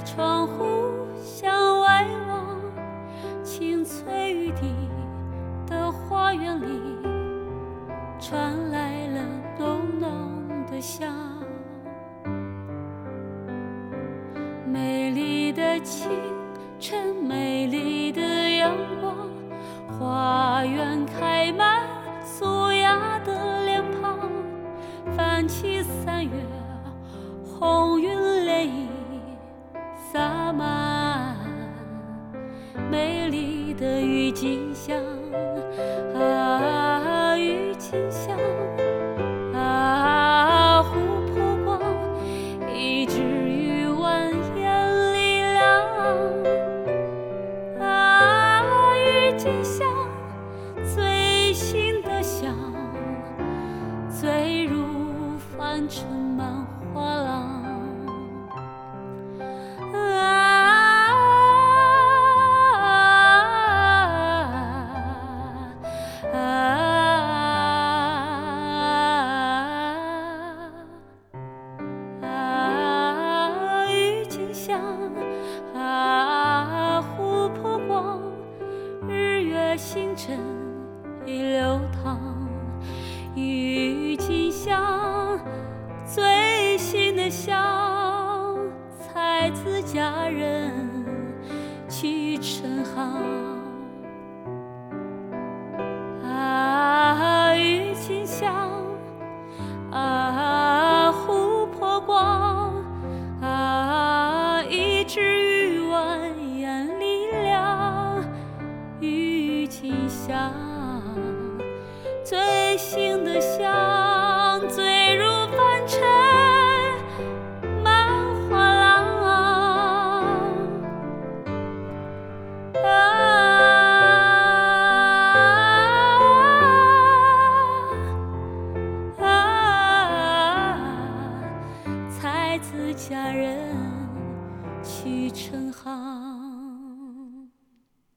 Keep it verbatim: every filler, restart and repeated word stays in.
窗户向外望，青翠欲滴的花园里传来了浓浓的香。美丽的清晨，美丽的阳光，花园开满素雅的脸庞，泛起三月红云涟漪洒满美丽的郁金香啊，郁金香啊，琥珀光一直于蜿蜒里亮啊，郁金香最新的香，醉入凡尘满画廊。啊，琥珀光，日月星辰已流淌，郁金香最新的香，才自佳人去成行。啊，郁金香啊，琥珀光啊，一直于蜿蜒里亮，郁金香最新的香，醉入凡尘满画廊啊，啊，才子佳人去成行。